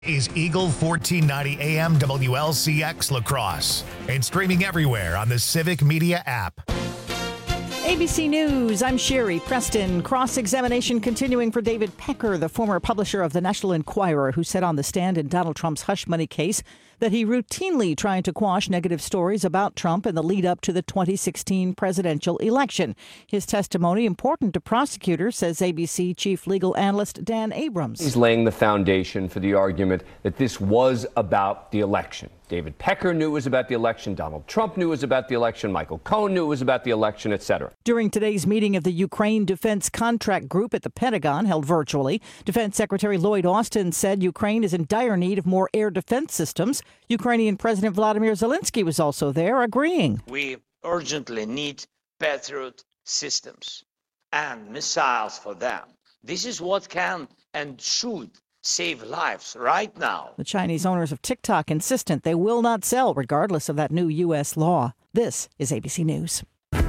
Is Eagle 1490 AM WLCX Lacrosse and streaming everywhere on the Civic Media app. ABC News, I'm Sherry Preston. Cross-examination continuing for David Pecker, the former publisher of the National Enquirer, who said on the stand in Donald Trump's hush money case that he routinely tried to quash negative stories about Trump in the lead up to the 2016 presidential election. His testimony important to prosecutors, says ABC chief legal analyst Dan Abrams. He's laying the foundation for the argument that this was about the election. David Pecker knew it was about the election. Donald Trump knew it was about the election. Michael Cohen knew it was about the election, etc. During today's meeting of the Ukraine Defense Contract Group at the Pentagon, held virtually, Defense Secretary Lloyd Austin said Ukraine is in dire need of more air defense systems. Ukrainian President Vladimir Zelensky was also there, agreeing. We urgently need Patriot systems and missiles for them. This is what can and should save lives right now. The Chinese owners of TikTok insistent they will not sell regardless of that new U.S. law. This is ABC News.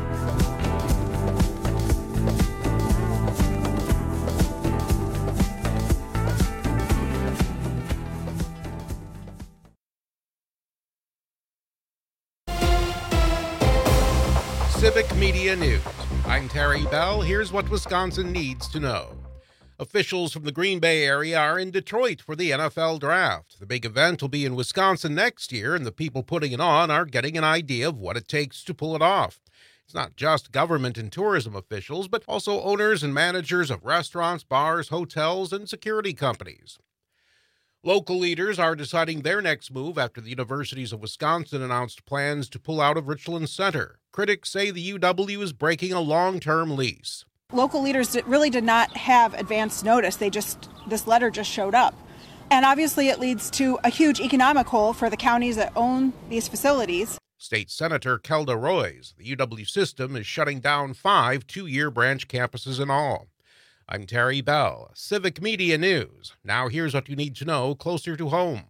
Civic Media News. I'm Terry Bell. Here's what Wisconsin needs to know. Officials from the Green Bay area are in Detroit for the NFL Draft. The big event will be in Wisconsin next year, and the people putting it on are getting an idea of what it takes to pull it off. It's not just government and tourism officials, but also owners and managers of restaurants, bars, hotels, and security companies. Local leaders are deciding their next move after the universities of Wisconsin announced plans to pull out of Richland Center. Critics say the UW is breaking a long-term lease. Local leaders really did not have advance notice. This letter just showed up. And obviously it leads to a huge economic hole for the counties that own these facilities. State Senator Kelda Roys, the UW system is shutting down 5 two-year branch campuses in all. I'm Terry Bell, Civic Media News. Now here's what you need to know closer to home.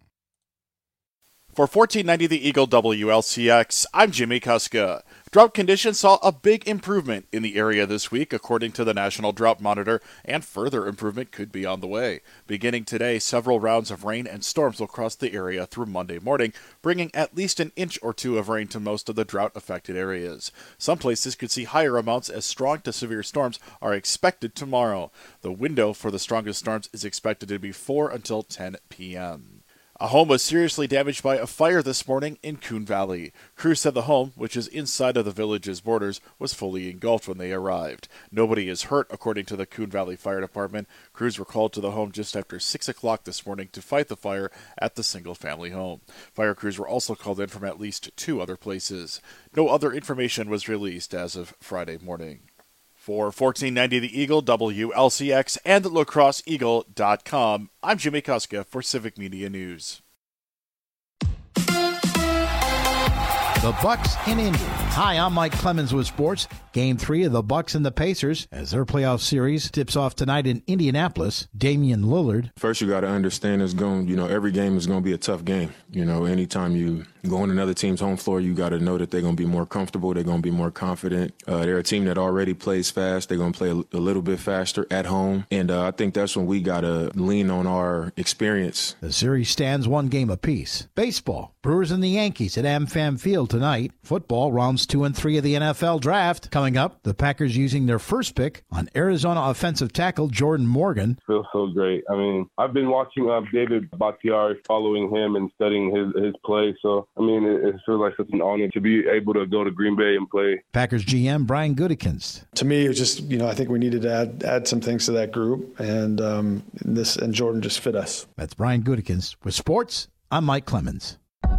For 1490 The Eagle WLCX, I'm Jimmy Kuska. Drought conditions saw a big improvement in the area this week, according to the National Drought Monitor, and further improvement could be on the way. Beginning today, several rounds of rain and storms will cross the area through Monday morning, bringing at least an inch or two of rain to most of the drought-affected areas. Some places could see higher amounts as strong to severe storms are expected tomorrow. The window for the strongest storms is expected to be 4 until 10 p.m. A home was seriously damaged by a fire this morning in Coon Valley. Crews said the home, which is inside of the village's borders, was fully engulfed when they arrived. Nobody is hurt, according to the Coon Valley Fire Department. Crews were called to the home just after 6 o'clock this morning to fight the fire at the single-family home. Fire crews were also called in from at least 2 other places. No other information was released as of Friday morning. For 1490 The Eagle, WLCX, and lacrosseeagle.com, I'm Jimmy Kuska for Civic Media News. The Bucks in Indy. Hi, I'm Mike Clemens with sports. Game 3 of the Bucks and the Pacers as their playoff series tips off tonight in Indianapolis. Damian Lillard. First, you got to understand every game is going to be a tough game. Anytime you go on another team's home floor, you got to know that they're going to be more comfortable. They're going to be more confident. They're a team that already plays fast. They're going to play a little bit faster at home. And I think that's when we got to lean on our experience. The series stands 1 game apiece. Baseball. Brewers and the Yankees at AmFam Field tonight. Football, rounds 2 and 3 of the NFL Draft. Coming up, the Packers using their first pick on Arizona offensive tackle Jordan Morgan. Feels so great. I've been watching David Bakhtiari, following him and studying his play. So, it feels like such an honor to be able to go to Green Bay and play. Packers GM Brian Gutekunst. To me, it's just, I think we needed to add some things to that group, and Jordan just fit us. That's Brian Gutekunst. With sports, I'm Mike Clemens.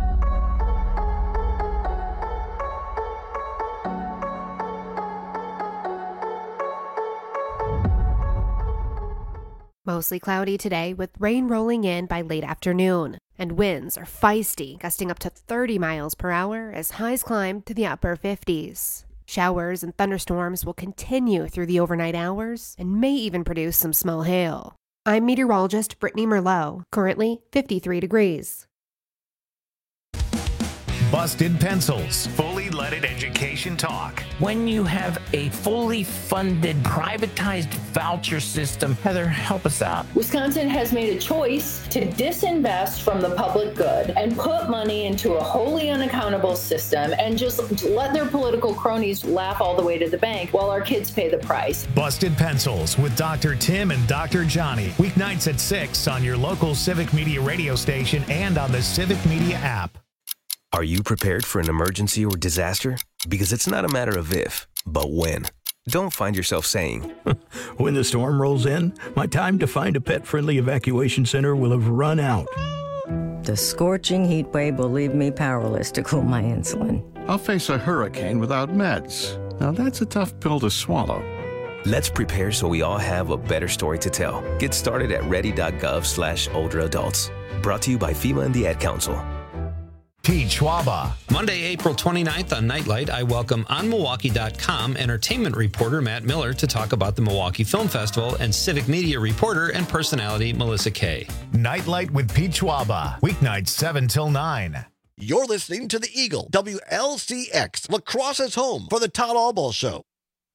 Mostly cloudy today with rain rolling in by late afternoon, and winds are feisty, gusting up to 30 miles per hour as highs climb to the upper 50s. Showers and thunderstorms will continue through the overnight hours and may even produce some small hail. I'm meteorologist Brittany Merlot, currently 53 degrees. Busted Pencils, fully leaded education talk. When you have a fully funded, privatized voucher system, Heather, help us out. Wisconsin has made a choice to disinvest from the public good and put money into a wholly unaccountable system and just let their political cronies laugh all the way to the bank while our kids pay the price. Busted Pencils with Dr. Tim and Dr. Johnny. Weeknights at 6 on your local Civic Media radio station and on the Civic Media app. Are you prepared for an emergency or disaster? Because it's not a matter of if, but when. Don't find yourself saying, when the storm rolls in, my time to find a pet-friendly evacuation center will have run out. The scorching heat wave will leave me powerless to cool my insulin. I'll face a hurricane without meds. Now that's a tough pill to swallow. Let's prepare so we all have a better story to tell. Get started at ready.gov/older adults. Brought to you by FEMA and the Ad Council. Pete Schwaba. Monday, April 29th on Nightlight, I welcome OnMilwaukee.com entertainment reporter Matt Miller to talk about the Milwaukee Film Festival and civic media reporter and personality Melissa Kay. Nightlight with Pete Schwaba. Weeknights 7 till 9. You're listening to the Eagle, WLCX, Lacrosse's home for the Todd Albaugh Show.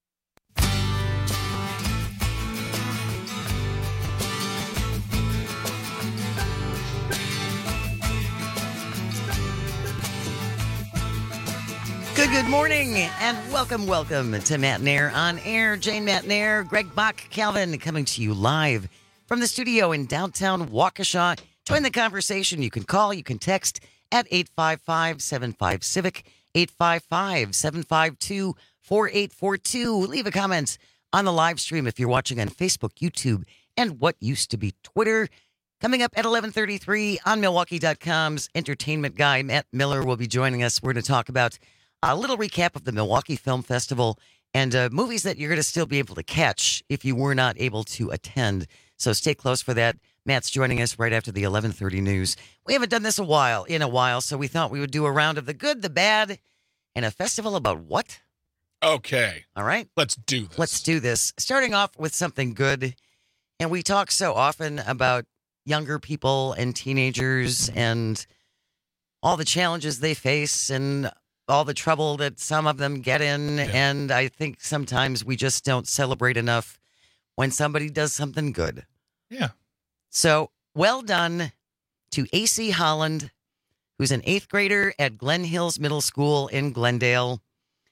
Good morning, and welcome to Matt Nair on Air. Jane Matt Nair, Greg Bach, Calvin, coming to you live from the studio in downtown Waukesha. Join the conversation. You can call, you can text at 855-75-CIVIC, 855-752-4842. Leave a comment on the live stream if you're watching on Facebook, YouTube, and what used to be Twitter. Coming up at 11:33 on Milwaukee.com's entertainment guy, Matt Miller, will be joining us. We're going to talk about a little recap of the Milwaukee Film Festival and movies that you're going to still be able to catch if you were not able to attend. So stay close for that. Matt's joining us right after the 11:30 news. We haven't done this in a while, so we thought we would do a round of the good, the bad, and a festival about what? Okay. All right. Let's do this. Let's do this. Starting off with something good. And we talk so often about younger people and teenagers and all the challenges they face and all the trouble that some of them get in. Yeah. And I think sometimes we just don't celebrate enough when somebody does something good. Yeah. So well done to AC Holland, who's an 8th grader at Glen Hills Middle School in Glendale.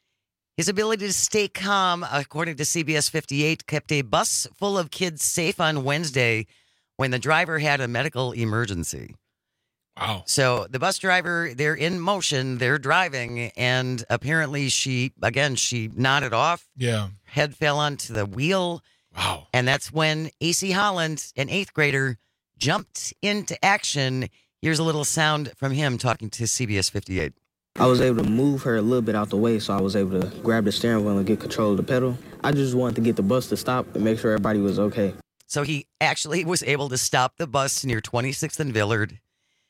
His ability to stay calm, according to CBS 58, kept a bus full of kids safe on Wednesday when the driver had a medical emergency. Wow. So the bus driver, they're in motion, they're driving, and apparently she nodded off. Yeah. Head fell onto the wheel. Wow. And that's when AC Holland, an 8th grader, jumped into action. Here's a little sound from him talking to CBS 58. I was able to move her a little bit out the way, so I was able to grab the steering wheel and get control of the pedal. I just wanted to get the bus to stop and make sure everybody was okay. So he actually was able to stop the bus near 26th and Villard.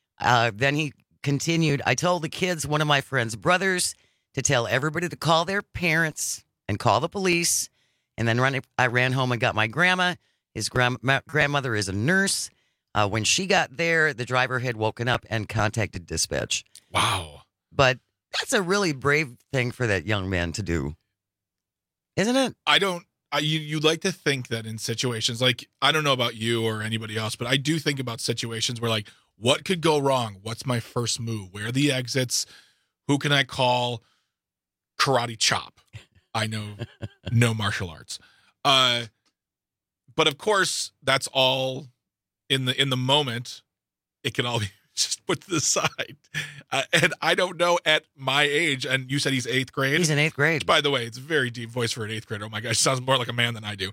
Then he continued, I told the kids, one of my friend's brothers, to tell everybody to call their parents and call the police. And then I ran home and got my grandma. His grandmother is a nurse. When she got there, the driver had woken up and contacted dispatch. Wow. But that's a really brave thing for that young man to do. Isn't it? You'd like to think that in situations like, I don't know about you or anybody else, but I do think about situations where, like, what could go wrong? What's my first move? Where are the exits? Who can I call? Karate chop. I know no martial arts. But of course, that's all in the moment. It can all be just put to the side. And I don't know at my age, and you said he's 8th grade. He's in 8th grade. Which, by the way, it's a very deep voice for an 8th grader. Oh my gosh, sounds more like a man than I do.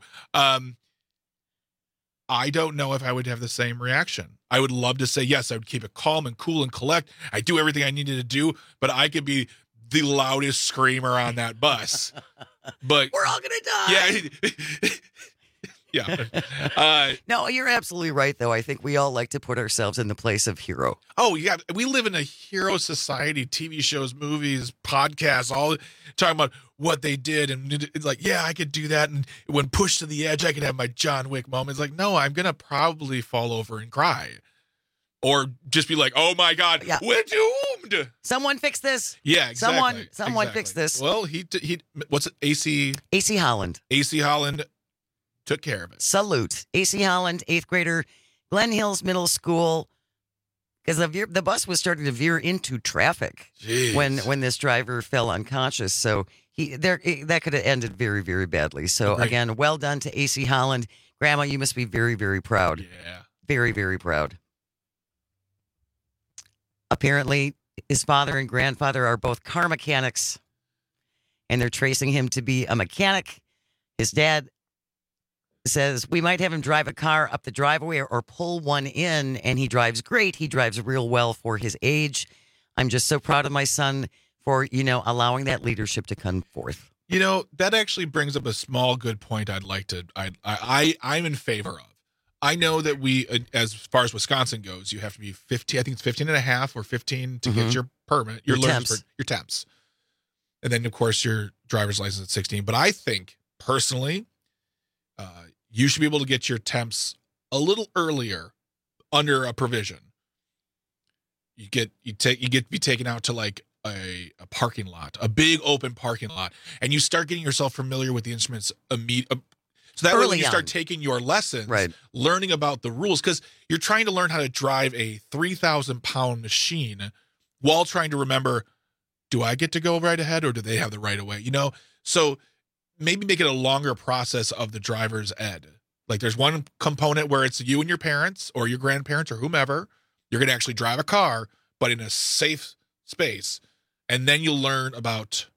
I don't know if I would have the same reaction. I would love to say, yes, I would keep it calm and cool and collect. I do everything I needed to do, but I could be the loudest screamer on that bus. But we're all going to die. Yeah. Yeah. No, you're absolutely right, though. I think we all like to put ourselves in the place of hero. Oh, yeah. We live in a hero society, TV shows, movies, podcasts, all talking about what they did. And it's like, yeah, I could do that. And when pushed to the edge, I could have my John Wick moment. It's like, no, I'm going to probably fall over and cry. Or just be like, oh, my God, would you doomed. Someone fix this. Yeah, exactly. Someone fix this. Well, he what's it? AC Holland. AC Holland took care of it. Salute. AC Holland, 8th grader, Glen Hills Middle School. Because the bus was starting to veer into traffic when this driver fell unconscious. So that could have ended very, very badly. So again, well done to AC Holland. Grandma, you must be very, very proud. Yeah. Very, very proud. Apparently, his father and grandfather are both car mechanics, and they're tracing him to be a mechanic. His dad says we might have him drive a car up the driveway or pull one in, and he drives great. He drives real well for his age. I'm just so proud of my son for, allowing that leadership to come forth. That actually brings up a small good point I'm in favor of. I know that we, as far as Wisconsin goes, you have to be 15, I think it's 15 and a half or 15 to get your permit, your temps. And then, of course, your driver's license at 16. But I think, personally, you should be able to get your temps a little earlier under a provision. You get be taken out to like a parking lot, a big open parking lot, and you start getting yourself familiar with the instruments immediately. So that way, when you start taking your lessons, learning about the rules, because you're trying to learn how to drive a 3,000-pound machine while trying to remember, do I get to go right ahead or do they have the right of way? So maybe make it a longer process of the driver's ed. Like there's one component where it's you and your parents or your grandparents or whomever. You're going to actually drive a car, but in a safe space. And then you'll learn about,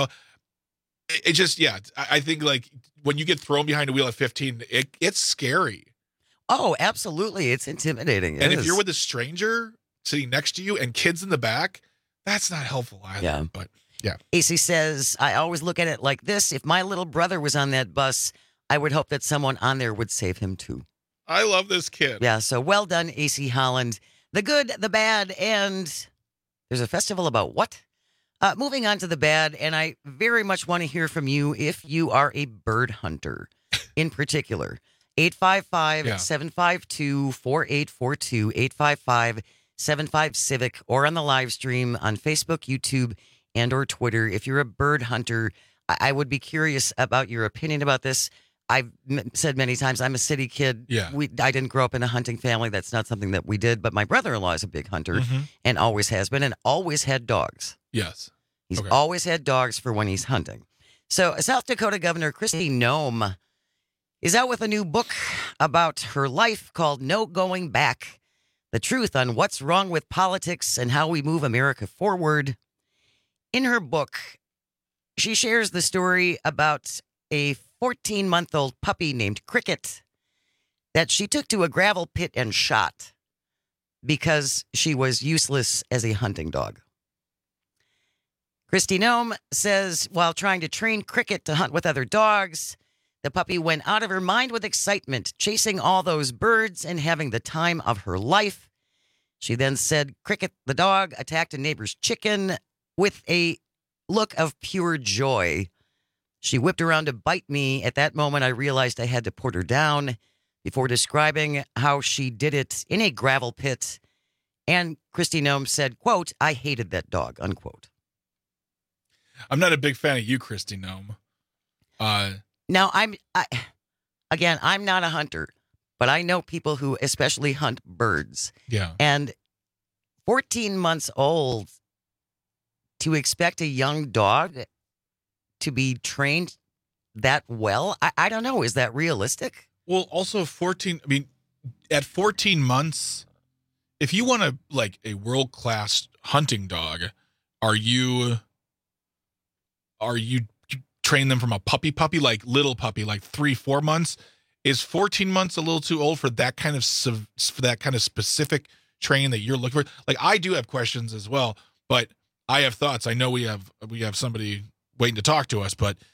I think like when you get thrown behind a wheel at 15, it's scary. Oh, absolutely. It's intimidating. And if you're with a stranger sitting next to you and kids in the back, that's not helpful either. Yeah. But yeah. AC says, I always look at it like this. If my little brother was on that bus, I would hope that someone on there would save him too. I love this kid. Yeah. So well done, AC Holland. The good, the bad, and there's a festival about what? Moving on to the bad, and I very much want to hear from you if you are a bird hunter in particular. 855-752-4842, 855-75-CIVIC, or on the live stream on Facebook, YouTube, and or Twitter. If you're a bird hunter, I would be curious about your opinion about this. I've said many times, I'm a city kid. Yeah. I didn't grow up in a hunting family. That's not something that we did. But my brother-in-law is a big hunter and always has been and always had dogs. Yes. He's always had dogs for when he's hunting. So South Dakota Governor Kristi Noem is out with a new book about her life called No Going Back, The Truth on What's Wrong with Politics and How We Move America Forward. In her book, she shares the story about a 14-month-old puppy named Cricket that she took to a gravel pit and shot because she was useless as a hunting dog. Kristi Noem says while trying to train Cricket to hunt with other dogs, the puppy went out of her mind with excitement, chasing all those birds and having the time of her life. She then said Cricket, the dog, attacked a neighbor's chicken with a look of pure joy. She whipped around to bite me. At that moment, I realized I had to put her down before describing how she did it in a gravel pit. And Kristi Noem said, quote, I hated that dog, unquote. I'm not a big fan of you, Kristi Noem. Now, I'm not a hunter, but I know people who especially hunt birds. Yeah. And 14 months old, to expect a young dog to be trained that well, I don't know. Is that realistic? Well, also at 14 months, if you want a world-class hunting dog, are you train them from a puppy, like little puppy, like 3-4 months? Is 14 months a little too old for that kind of specific training that you're looking for? Like, I do have questions as well, but I have thoughts. I know we have somebody waiting to talk to us, but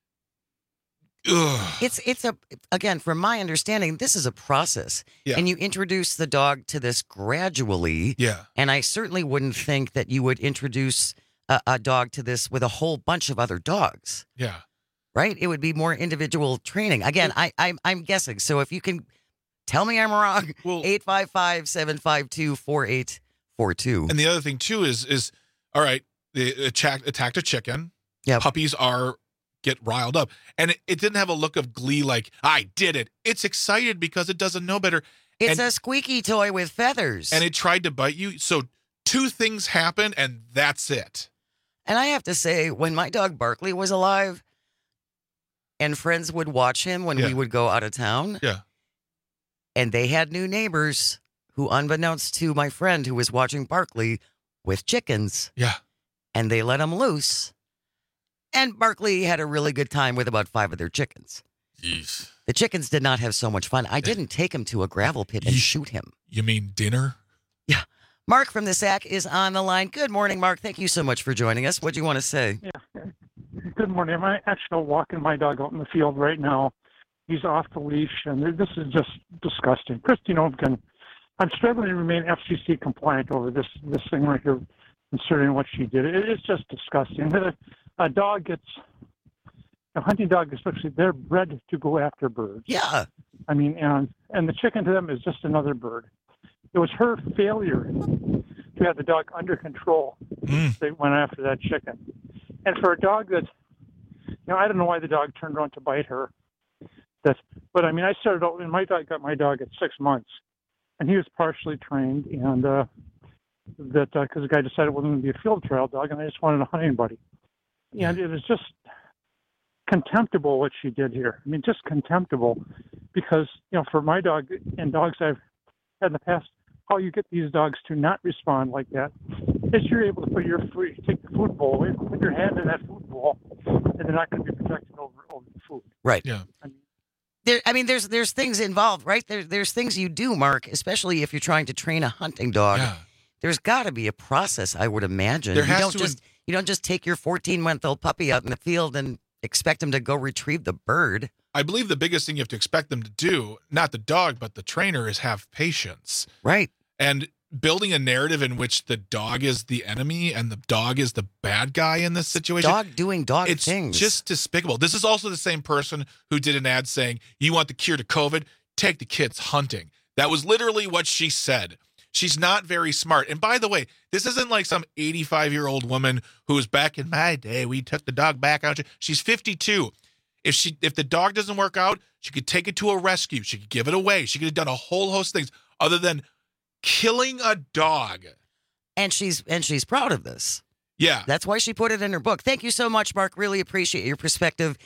again, from my understanding, this is a process. Yeah. And you introduce the dog to this gradually. Yeah. And I certainly wouldn't think that you would introduce a dog to this with a whole bunch of other dogs. Yeah. Right? It would be more individual training. Again, I'm guessing. So if you can tell me I'm wrong, 855-752-4842. 4842. And the other thing, too, is all right, they attacked a chicken. Yep. Puppies get riled up. And it didn't have a look of glee like, I did it. It's excited because it doesn't know better. It's a squeaky toy with feathers. And it tried to bite you. So 2 things happened, and that's it. And I have to say, when my dog Barkley was alive and friends would watch him when we would go out of town, and they had new neighbors who, unbeknownst to my friend who was watching Barkley with chickens, and they let him loose. And Barkley had a really good time with about 5 of their chickens. Jeez. The chickens did not have so much fun. I didn't take him to a gravel pit and shoot him. You mean dinner? Yeah. Mark from the SAC is on the line. Good morning, Mark. Thank you so much for joining us. What do you want to say? Yeah. Good morning. I'm actually walking my dog out in the field right now. He's off the leash, and this is just disgusting. Christy Novikin, I'm struggling to remain FCC compliant over this thing right here, considering what she did. It's just disgusting. A dog gets, a hunting dog especially, they're bred to go after birds. Yeah. I mean, and the chicken to them is just another bird. It was her failure to have the dog under control that went after that chicken. And for a dog that, I don't know why the dog turned around to bite her. But I mean, I started out, and my dog got my dog at 6 months, and he was partially trained, and because the guy decided it wasn't going to be a field trial dog, and I just wanted a hunting buddy. And it was just contemptible what she did here. I mean, just contemptible, because for my dog and dogs I've had in the past, how you get these dogs to not respond like that is you're able to take the food bowl away, put your hand in that food bowl, and they're not going to be protected over the food. Right. Yeah. There's things involved, right? There's things you do, Mark, especially if you're trying to train a hunting dog. Yeah. There's got to be a process, I would imagine. You don't just take your 14-month-old puppy out in the field and expect him to go retrieve the bird. I believe the biggest thing you have to expect them to do, not the dog, but the trainer, is have patience. Right. And building a narrative in which the dog is the enemy and the dog is the bad guy in this situation. Dog doing dog things. It's just despicable. This is also the same person who did an ad saying, you want the cure to COVID? Take the kids hunting. That was literally what she said. She's not very smart. And by the way, this isn't like some 85-year-old woman who was back in my day, we took the dog back out. She's 52. If the dog doesn't work out, she could take it to a rescue. She could give it away. She could have done a whole host of things other than killing a dog. And she's proud of this. Yeah. That's why she put it in her book. Thank you so much, Mark. Really appreciate your perspective.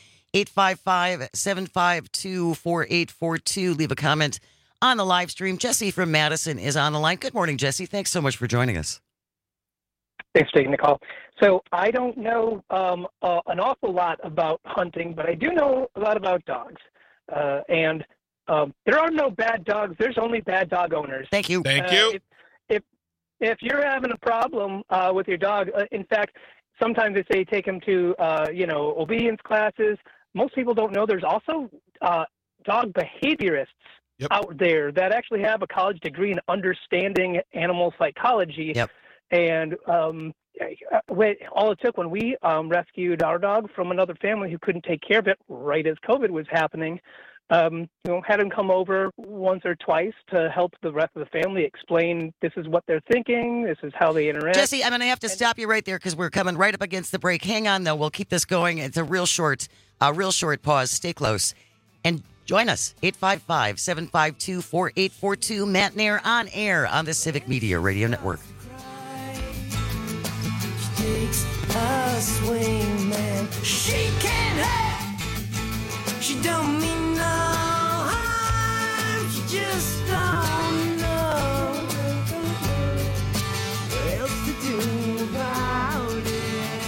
855-752-4842. Leave a comment on the live stream. Jesse from Madison is on the line. Good morning, Jesse. Thanks so much for joining us. Thanks for taking the call. So I don't know an awful lot about hunting, but I do know a lot about dogs. And there are no bad dogs. There's only bad dog owners. Thank you. Thank you. If you're having a problem with your dog, in fact, sometimes they say take him to obedience classes. Most people don't know there's also dog behaviorists out there that actually have a college degree in understanding animal psychology. Yep. And all it took when we rescued our dog from another family who couldn't take care of it right as COVID was happening, had him come over once or twice to help the rest of the family explain this is what they're thinking, this is how they interact. Jesse, I'm going to have to stop you right there because we're coming right up against the break. Hang on, though. We'll keep this going. It's a real short pause. Stay close. And join us, 855-752-4842. Matt Nair on air on the Civic Media Radio Network. She takes a swing, man. She can't hurt. She don't mean no harm. She just don't know what else to do about it.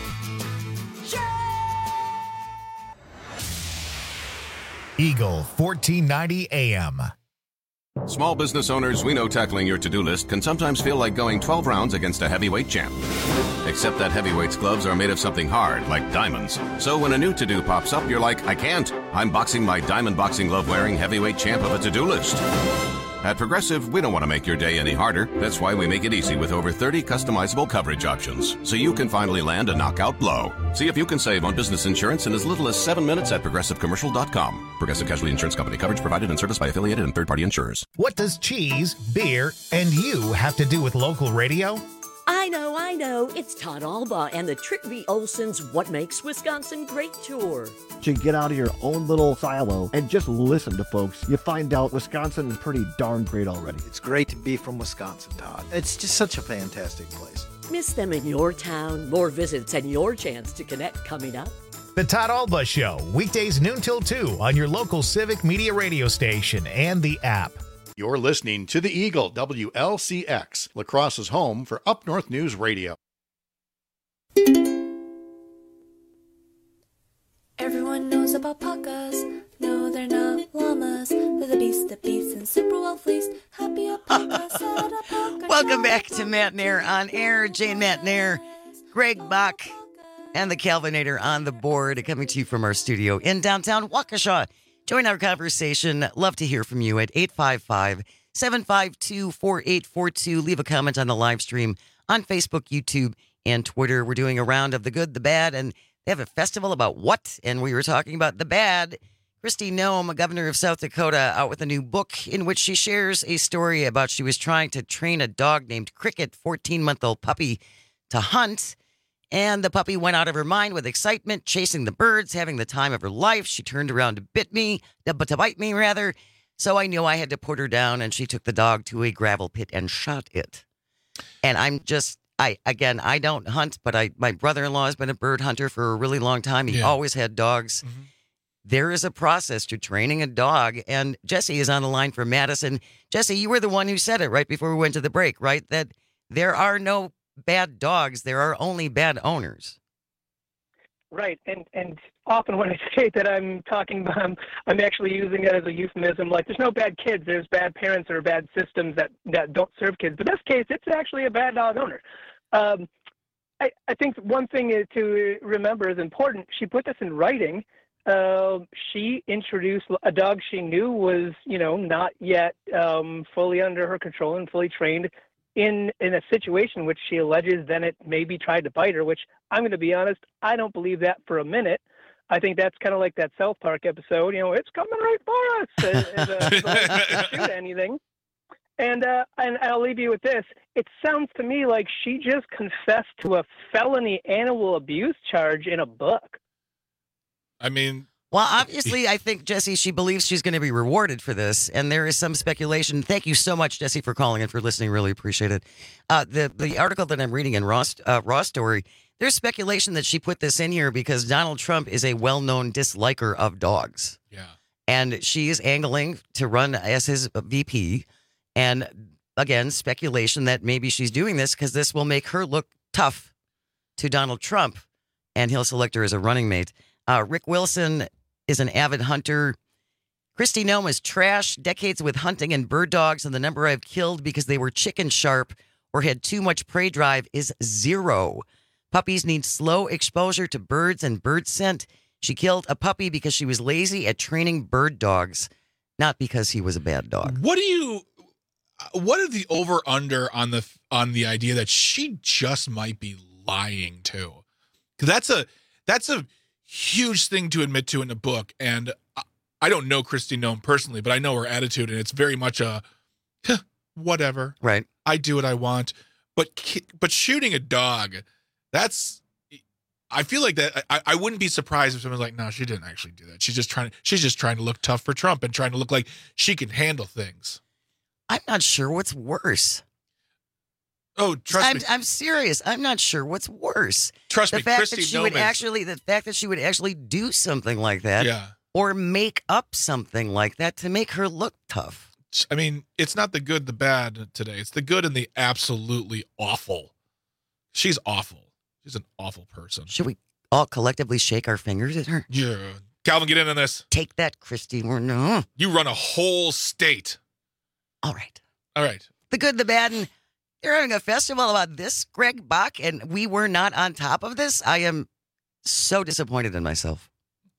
Eagle 1490 AM. Small business owners, we know tackling your to-do list can sometimes feel like going 12 rounds against a heavyweight champ. Except that heavyweight's gloves are made of something hard, like diamonds. So when a new to-do pops up, you're like, I can't. I'm boxing my diamond boxing glove-wearing heavyweight champ of a to-do list. At Progressive, we don't want to make your day any harder. That's why we make it easy with over 30 customizable coverage options, so you can finally land a knockout blow. See if you can save on business insurance in as little as 7 minutes at ProgressiveCommercial.com. Progressive Casualty Insurance Company. Coverage provided and serviced by affiliated and third-party insurers. What does cheese, beer, and you have to do with local radio? I know. It's Todd Alba and the Trick V. Olson's What Makes Wisconsin Great tour. To get out of your own little silo and just listen to folks, you find out Wisconsin is pretty darn great already. It's great to be from Wisconsin, Todd. It's just such a fantastic place. Miss them in your town, more visits, and your chance to connect coming up. The Todd Alba Show, weekdays noon till 2 on your local Civic Media radio station and the app. You're listening to the Eagle, WLCX, La Crosse's home for Up North News Radio. Everyone knows about pakas. No, they're not llamas. They're the beast that beats and super well fleeced. Happy alpacas at a paca. Welcome back to Matt Nair on Air. Jane Matt Nair, Greg Bach, and the Calvinator on the board, coming to you from our studio in downtown Waukesha. Join our conversation. Love to hear from you at 855-752-4842. Leave a comment on the live stream on Facebook, YouTube, and Twitter. We're doing a round of the good, the bad, and they have a festival about what? And we were talking about the bad. Kristi Noem, governor of South Dakota, out with a new book in which she shares a story about she was trying to train a dog named Cricket, 14-month-old puppy, to hunt. And the puppy went out of her mind with excitement, chasing the birds, having the time of her life. She turned around to bite me. So I knew I had to put her down, and she took the dog to a gravel pit and shot it. And I don't hunt, but my brother-in-law has been a bird hunter for a really long time. He always had dogs. Mm-hmm. There is a process to training a dog, and Jesse is on the line for Madison. Jesse, you were the one who said it right before we went to the break, right? That there are no bad dogs, there are only bad owners. Right, and often when I say that I'm actually using it as a euphemism. Like, there's no bad kids, there's bad parents or bad systems that don't serve kids. But in this case, it's actually a bad dog owner. I think one thing to remember is important. She put this in writing. She introduced a dog she knew was, not yet fully under her control and fully trained in a situation which she alleges then it maybe tried to bite her, which I'm going to be honest, I don't believe that for a minute. I think that's kind of like that South Park episode, it's coming right for us, shoot anything. And I'll leave you with this. It sounds to me like she just confessed to a felony animal abuse charge in a book. I mean... Well, obviously, I think, Jesse, she believes she's going to be rewarded for this, and there is some speculation. Thank you so much, Jesse, for calling and for listening. Really appreciate it. The article that I'm reading in Raw Story, there's speculation that she put this in here because Donald Trump is a well-known disliker of dogs. Yeah. And she is angling to run as his VP. And, again, speculation that maybe she's doing this because this will make her look tough to Donald Trump, and he'll select her as a running mate. Rick Wilson is an avid hunter. Kristi Noem is trash, decades with hunting and bird dogs, and the number I've killed because they were chicken sharp or had too much prey drive is 0. Puppies need slow exposure to birds and bird scent. She killed a puppy because she was lazy at training bird dogs, not because he was a bad dog. What are the over-under on the idea that she just might be lying too? Because that's a huge thing to admit to in a book, and I don't know Kristi Noem personally, but I know her attitude, and it's very much a whatever. Right. I do what I want, but shooting a dog, I feel like that. I wouldn't be surprised if someone's like, no, she didn't actually do that. She's just trying to look tough for Trump and trying to look like she can handle things. I'm not sure what's worse. Oh, trust me. I'm serious. I'm not sure what's worse. Trust me, fact Kristi that she Noem would the fact that she would actually do something like that, or make up something like that to make her look tough. I mean, it's not the good, the bad today. It's the good and the absolutely awful. She's awful. She's an awful person. Should we all collectively shake our fingers at her? Yeah. Calvin, get in on this. Take that, Kristi. You run a whole state. All right. The good, the bad, and they're having a festival about this, Greg Bach, and we were not on top of this. I am so disappointed in myself.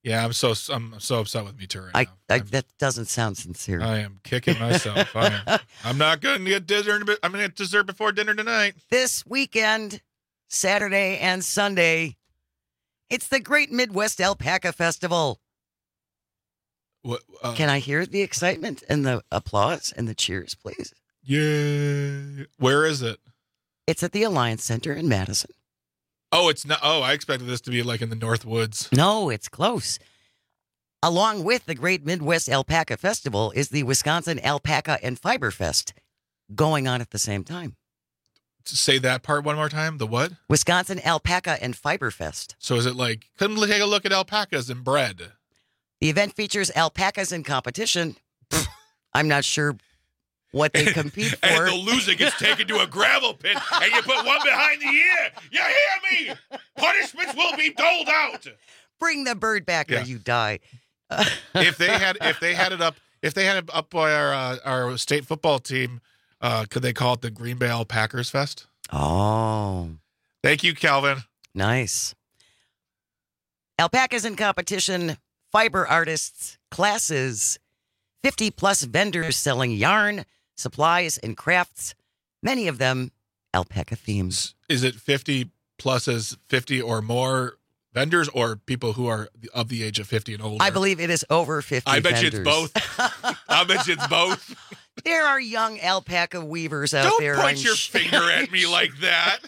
Yeah, I'm so upset with me too right now. That doesn't sound sincere. I am kicking myself. I'm not going to get dessert. I'm going to get dessert before dinner tonight. This weekend, Saturday and Sunday, it's the Great Midwest Alpaca Festival. What, Can I hear the excitement and the applause and the cheers, please? Yeah. Where is it? It's at the Alliance Center in Madison. Oh, it's not. Oh, I expected this to be like in the North Woods. No, it's close. Along with the Great Midwest Alpaca Festival is the Wisconsin Alpaca and Fiber Fest going on at the same time. Say that part one more time. The what? Wisconsin Alpaca and Fiber Fest. So is it like, come take a look at alpacas and bread? The event features alpacas in competition. I'm not sure what they compete for. And the loser gets taken to a gravel pit, and you put one behind the ear. You hear me? Punishments will be doled out. Bring the bird back or you die. If they had it up by our state football team, could they call it the Green Bay Alpacas Fest? Oh. Thank you, Calvin. Nice. Alpacas in competition, fiber artists, classes, 50-plus vendors selling yarn, supplies, and crafts, many of them alpaca themes. Is it 50 plus as 50 or more vendors or people who are of the age of 50 and older? I believe it is over 50 I bet vendors. you it's both. I bet you it's both. There are young alpaca weavers out Don't there. Don't point your finger at me like that.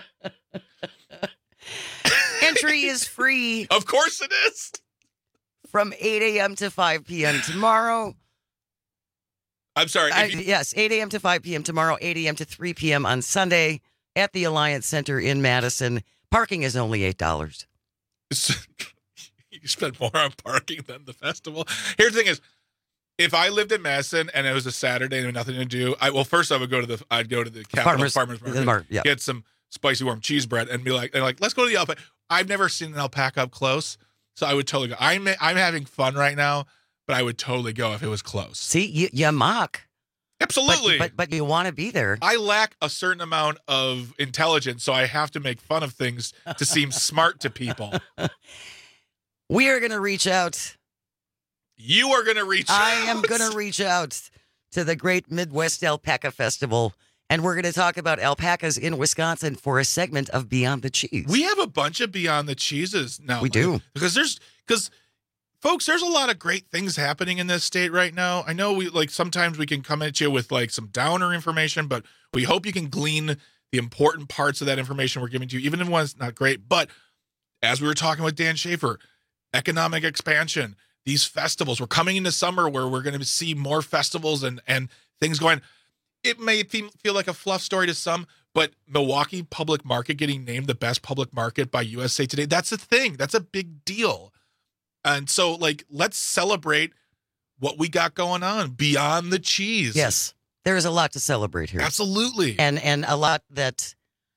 Entry is free. Of course it is. From 8 a.m. to 5 p.m. tomorrow. I'm sorry. Yes, 8 a.m. to 5 p.m. tomorrow, 8 a.m. to 3 p.m. on Sunday at the Alliance Center in Madison. Parking is only $8. You spend more on parking than the festival. Here's the thing is, if I lived in Madison and it was a Saturday and had nothing to do, first I would go to the Capitol Farmers Market, get some spicy warm cheese bread and be like, let's go to the alpaca. I've never seen an alpaca up close, so I would totally go. I'm having fun right now, but I would totally go if it was close. See, you mock. Absolutely. But you want to be there. I lack a certain amount of intelligence, so I have to make fun of things to seem smart to people. We are going to reach out. You are going to reach out. I am going to reach out to the Great Midwest Alpaca Festival, and we're going to talk about alpacas in Wisconsin for a segment of Beyond the Cheese. We have a bunch of Beyond the Cheeses now. We do. Because folks, there's a lot of great things happening in this state right now. I know sometimes we can come at you with some downer information, but we hope you can glean the important parts of that information we're giving to you, even if one's not great. But as we were talking with Dan Schaefer, economic expansion, these festivals, we're coming into summer where we're going to see more festivals and things going. It may feel like a fluff story to some, but Milwaukee Public Market getting named the best public market by USA Today, that's a thing. That's a big deal. And so, let's celebrate what we got going on beyond the cheese. Yes, there is a lot to celebrate here. Absolutely. And a lot that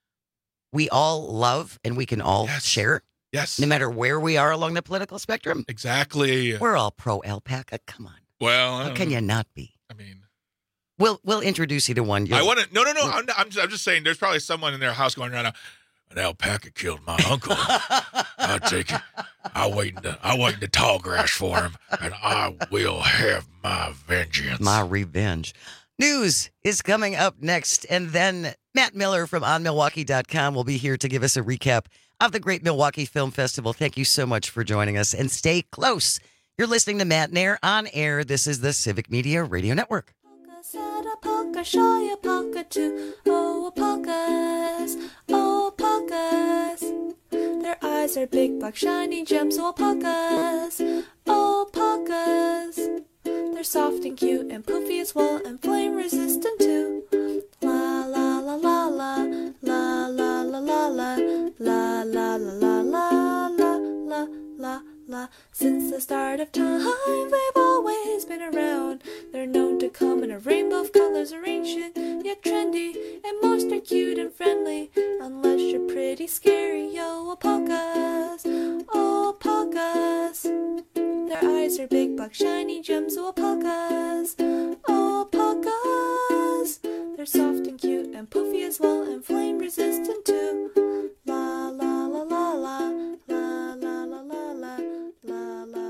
we all love and we can all share. Yes. No matter where we are along the political spectrum. Exactly. We're all pro-alpaca. Come on. Well, how can you not be? I mean, we'll introduce you to one. I want to. No. I'm just saying. There's probably someone in their house going around now. An alpaca killed my uncle. I'll take it. I'll wait in the tall grass for him, and I will have my vengeance. My revenge. News is coming up next, and then Matt Miller from OnMilwaukee.com will be here to give us a recap of the Great Milwaukee Film Festival. Thank you so much for joining us, and stay close. You're listening to Matt Nair on air. This is the Civic Media Radio Network. Alpaca, shy alpaca too. Oh, alpacas, oh, alpacas. Their eyes are big, black, shiny gems. Oh, alpacas, oh, alpacas. They're soft and cute and poofy as well, and flame resistant too. La la la la la, la la la la la, la la la la la la la la. Since the start of time, they've always been around. They're known to come in a rainbow of colors, are ancient yet trendy, and most are cute and friendly. Unless you're pretty scary, yo, alpacas, oh, alpacas. Their eyes are big, black, shiny gems, oh, alpacas, oh, alpacas. They're soft and cute and poofy as well, and flame resistant too. La la la la la, la la la la la, la la.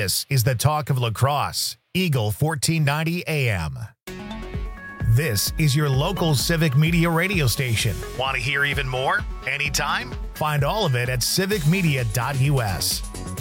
This is the talk of La Crosse, Eagle 1490 AM. This is your local civic media radio station. Want to hear even more? Anytime? Find all of it at civicmedia.us.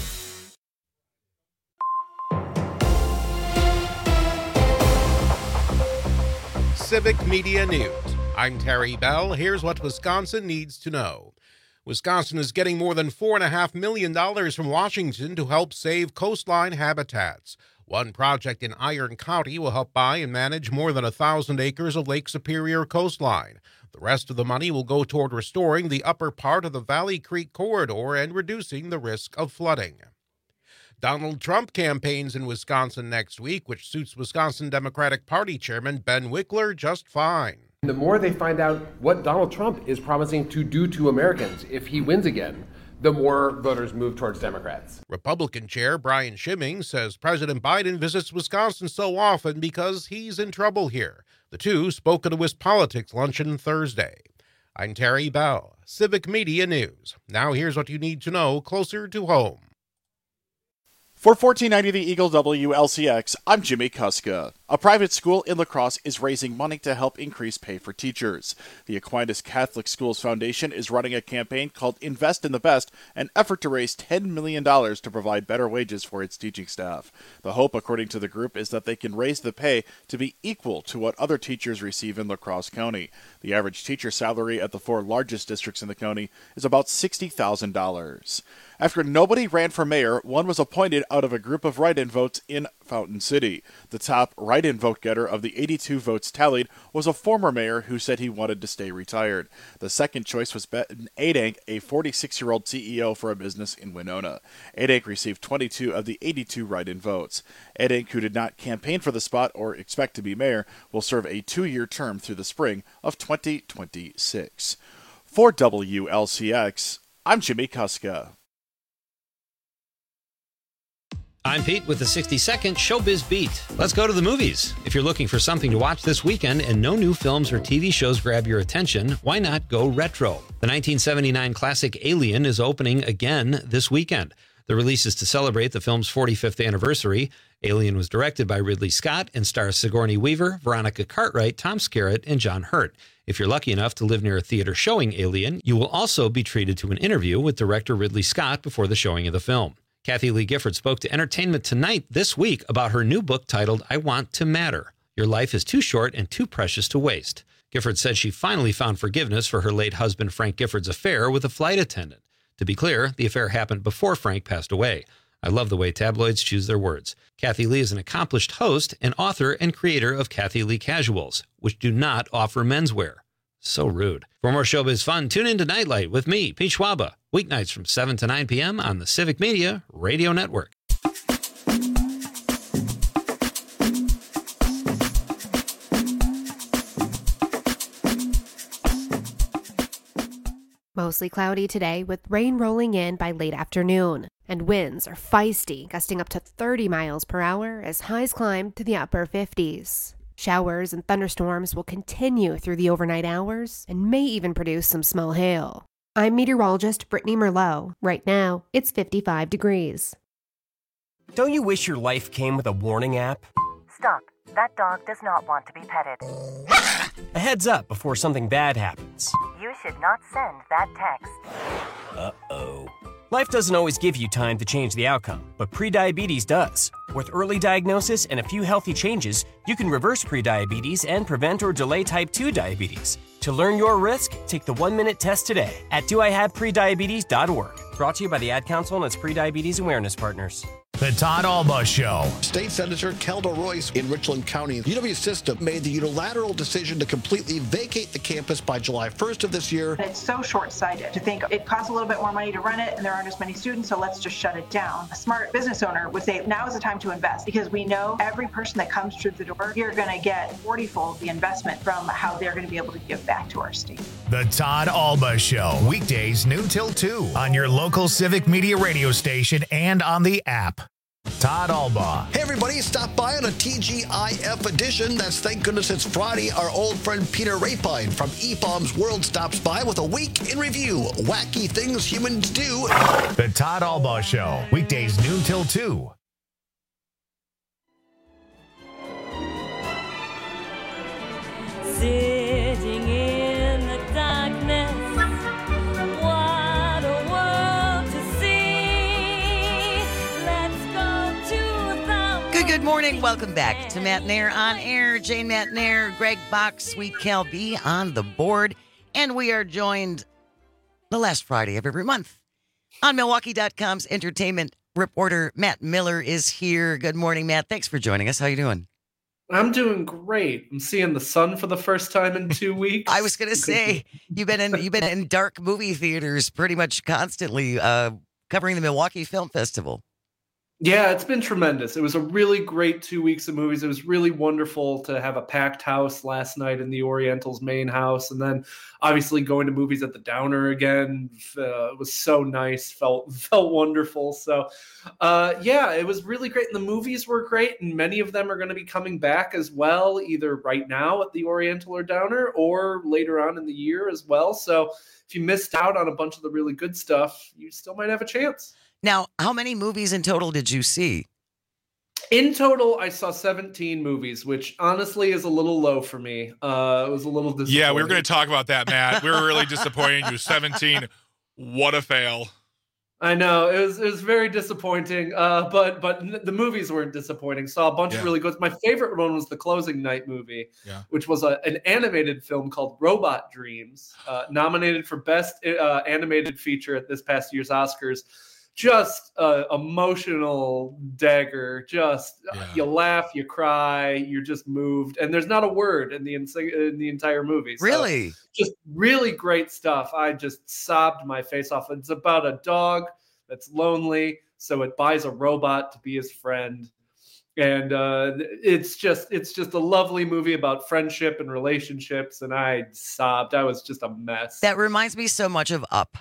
Civic Media News. I'm Terry Bell. Here's what Wisconsin needs to know. Wisconsin is getting more than $4.5 million from Washington to help save coastline habitats. One project in Iron County will help buy and manage more than 1,000 acres of Lake Superior coastline. The rest of the money will go toward restoring the upper part of the Valley Creek corridor and reducing the risk of flooding. Donald Trump campaigns in Wisconsin next week, which suits Wisconsin Democratic Party Chairman Ben Wickler just fine. The more they find out what Donald Trump is promising to do to Americans if he wins again, the more voters move towards Democrats. Republican Chair Brian Schimming says President Biden visits Wisconsin so often because he's in trouble here. The two spoke at a WisPolitics luncheon Thursday. I'm Terry Bell, Civic Media News. Now here's what you need to know closer to home. For 1490 The Eagle WLCX, I'm Jimmy Kuska. A private school in La Crosse is raising money to help increase pay for teachers. The Aquinas Catholic Schools Foundation is running a campaign called Invest in the Best, an effort to raise $10 million to provide better wages for its teaching staff. The hope, according to the group, is that they can raise the pay to be equal to what other teachers receive in La Crosse County. The average teacher salary at the 4 largest districts in the county is about $60,000. After nobody ran for mayor, one was appointed out of a group of write-in votes in Fountain City. The top write-in vote getter of the 82 votes tallied was a former mayor who said he wanted to stay retired. The second choice was Ben Adank, a 46-year-old CEO for a business in Winona. Adank received 22 of the 82 write-in votes. Adank, who did not campaign for the spot or expect to be mayor, will serve a 2-year term through the spring of 2026. For WLCX, I'm Jimmy Kuska. I'm Pete with the 60-second Showbiz Beat. Let's go to the movies. If you're looking for something to watch this weekend and no new films or TV shows grab your attention, why not go retro? The 1979 classic Alien is opening again this weekend. The release is to celebrate the film's 45th anniversary. Alien was directed by Ridley Scott and stars Sigourney Weaver, Veronica Cartwright, Tom Skerritt, and John Hurt. If you're lucky enough to live near a theater showing Alien, you will also be treated to an interview with director Ridley Scott before the showing of the film. Kathy Lee Gifford spoke to Entertainment Tonight this week about her new book titled I Want to Matter. Your life is too short and too precious to waste. Gifford said she finally found forgiveness for her late husband Frank Gifford's affair with a flight attendant. To be clear, the affair happened before Frank passed away. I love the way tabloids choose their words. Kathy Lee is an accomplished host and author and creator of Kathy Lee Casuals, which do not offer menswear. So rude. For more showbiz fun, tune in to Nightlight with me, Pete Schwaba, weeknights from 7 to 9 p.m. on the Civic Media Radio Network. Mostly cloudy today with rain rolling in by late afternoon. And winds are feisty, gusting up to 30 miles per hour as highs climb to the upper 50s. Showers and thunderstorms will continue through the overnight hours and may even produce some small hail. I'm meteorologist Brittany Merlot. Right now, it's 55 degrees. Don't you wish your life came with a warning app? Stop. That dog does not want to be petted. A heads up before something bad happens. You should not send that text. Uh-oh. Life doesn't always give you time to change the outcome, but prediabetes does. With early diagnosis and a few healthy changes, you can reverse prediabetes and prevent or delay type 2 diabetes. To learn your risk, take the 1-minute test today at doihaveprediabetes.org. Brought to you by the Ad Council and its Prediabetes Awareness Partners. The Todd Alba Show. State Senator Kelda Royce in Richland County. UW System made the unilateral decision to completely vacate the campus by July 1st of this year. It's so short-sighted to think it costs a little bit more money to run it and there aren't as many students, so let's just shut it down. A smart business owner would say now is the time to invest because we know every person that comes through the door, you're going to get 40-fold the investment from how they're going to be able to give back to our state. The Todd Alba Show. Weekdays noon till 2 on your local Civic Media radio station and on the app. Todd Alba. Hey everybody, stop by on a TGIF edition. That's thank goodness it's Friday. Our old friend Peter Rapine from EFOM's World stops by with a week in review. Wacky things humans do. The Todd Alba Show. Weekdays noon till 2. morning. Welcome back to Matt Nair on Air. Jane Matt Nair, Greg Box, Sweet Cal B on the board. And we are joined the last Friday of every month on Milwaukee.com's entertainment reporter. Matt Miller is here. Good morning, Matt. Thanks for joining us. How you doing? I'm doing great. I'm seeing the sun for the first time in 2 weeks. I was going to say, you've been in dark movie theaters pretty much constantly, covering the Milwaukee Film Festival. Yeah, it's been tremendous. It was a really great 2 weeks of movies. It was really wonderful to have a packed house last night in the Oriental's main house. And then obviously going to movies at the Downer again. It was so nice. Felt wonderful. So yeah, it was really great. And the movies were great. And many of them are going to be coming back as well, either right now at the Oriental or Downer or later on in the year as well. So if you missed out on a bunch of the really good stuff, you still might have a chance. Now, how many movies in total did you see? In total, I saw 17 movies, which honestly is a little low for me. It was a little disappointing. Yeah, we were going to talk about that, Matt. We were really disappointed in you. 17. What a fail. I know. It was very disappointing, but the movies weren't disappointing. Saw a bunch of really good. My favorite one was the closing night movie, which was an animated film called Robot Dreams, nominated for Best Animated Feature at this past year's Oscars. Just emotional dagger. Just you laugh, you cry, you're just moved, and there's not a word in the entire movie. So really, just really great stuff. I just sobbed my face off. It's about a dog that's lonely, so it buys a robot to be his friend, and it's just a lovely movie about friendship and relationships. And I sobbed. I was just a mess. That reminds me so much of Up.